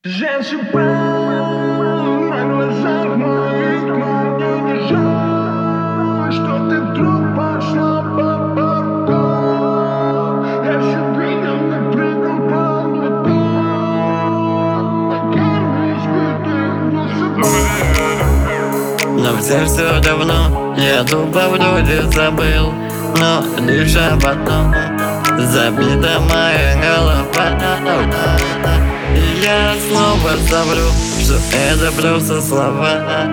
Засыпаю на глазах моих, но мне не жаль, что ты вдруг пошла по рукам. Я все двигал и прыгал по облакам, ногами избитых насыпал. Но все давно, я тупо вроде забыл, но лишь об одном забита моя голова. И я снова совру, что это просто слова.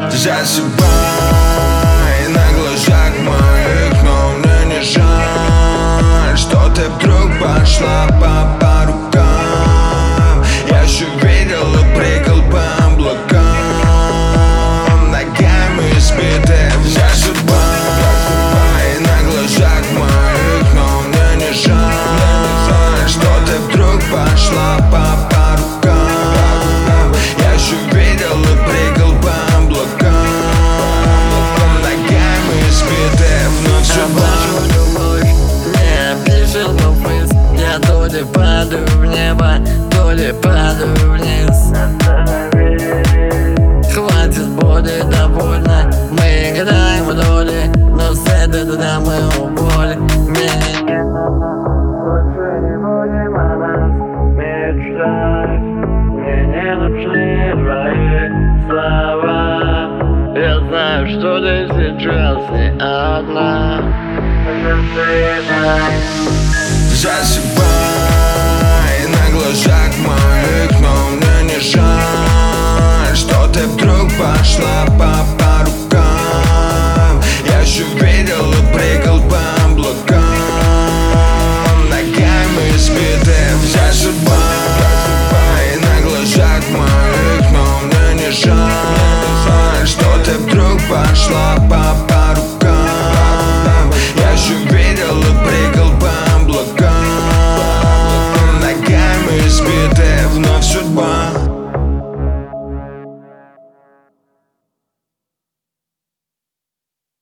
Засыпай на глазах моих, но мне не жаль, что ты вдруг пошла по рукам. Я все видел и прыгал по облакам, ногами избитым. Засыпай на глазах моих, но мне не жаль, что ты вдруг пошла по рукам. Я все видел и прыгал по облакам, ногами избитым. Но все Нашу любовь не опишет мой вкус. Я то ли падаю в небо, то ли падаю вниз. Хватит боли, довольно. Мы играем в роли, но с этой драмы уволь меня. Больше не будем о нас мечтать. Мне не нужны твои слова. Я знаю, что ты сейчас не одна. Засыпай на глазах моих, но мне не жаль, что ты вдруг пошла по рукам. Я все видел и прыгал по облакам, ногами избитым. Засыпай на глазах моих, но мне не жаль, что ты вдруг пошла по рукам. Я все видел